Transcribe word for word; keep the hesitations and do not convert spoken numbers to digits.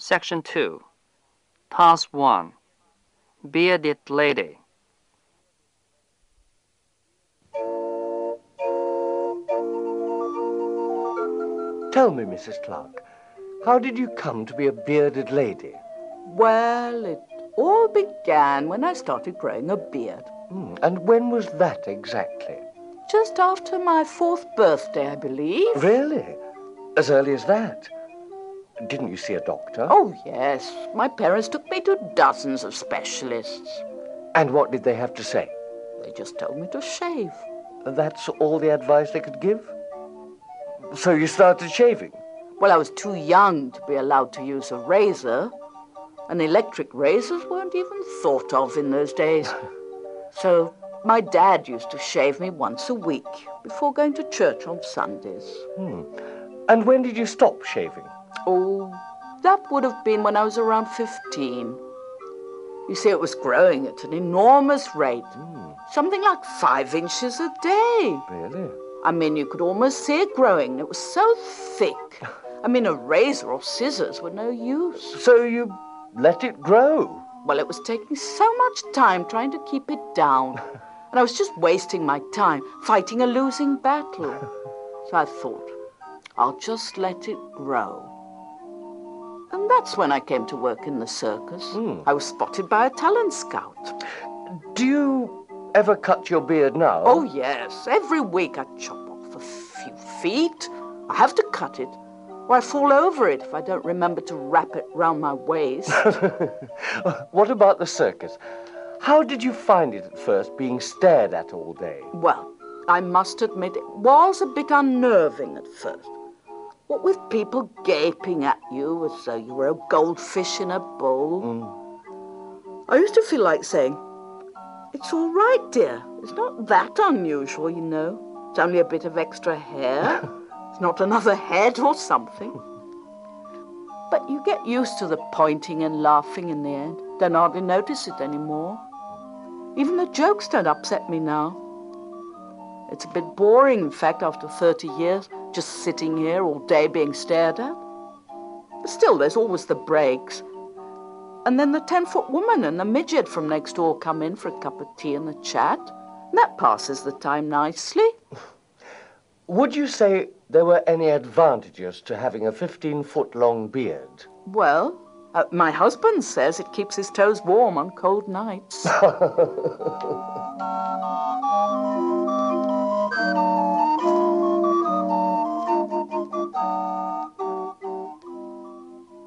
Section two. Task one. Bearded Lady. Tell me, Missus Clark, how did you come to be a bearded lady? Well, it all began when I started growing a beard. Mm, and when was that exactly? Just after my fourth birthday, I believe. Really? As early as that? Didn't you see a doctor? Oh, yes. My parents took me to dozens of specialists. And what did they have to say? They just told me to shave. That's all the advice they could give? So you started shaving? Well, I was too young to be allowed to use a razor, and electric razors weren't even thought of in those days. So my dad used to shave me once a week before going to church on Sundays. Hmm. And when did you stop shaving? Oh, that would have been when I was around fifteen. You see, it was growing at an enormous rate. Mm. Something like five inches a day. Really? I mean, you could almost see it growing. It was so thick. I mean, a razor or scissors were no use. So you let it grow? Well, it was taking so much time trying to keep it down. And I was just wasting my time fighting a losing battle. So I thought, I'll just let it grow. And that's when I came to work in the circus. Mm. I was spotted by a talent scout. Do you ever cut your beard now? Oh, yes. Every week I chop off a few feet. I have to cut it, or I fall over it if I don't remember to wrap it round my waist. What about the circus? How did you find it at first, being stared at all day? Well, I must admit it was a bit unnerving at first. What with people gaping at you as though you were a goldfish in a bowl. Mm. I used to feel like saying, "It's all right, dear. It's not that unusual, you know. It's only a bit of extra hair. It's not another head or something." But you get used to the pointing and laughing in the end. Don't hardly notice it anymore. Even the jokes don't upset me now. It's a bit boring, in fact, after thirty years, just sitting here all day being stared at. But still, there's always the breaks. And then the ten-foot woman and the midget from next door come in for a cup of tea and a chat. And that passes the time nicely. Would you say there were any advantages to having a fifteen-foot-long beard? Well, uh, my husband says it keeps his toes warm on cold nights.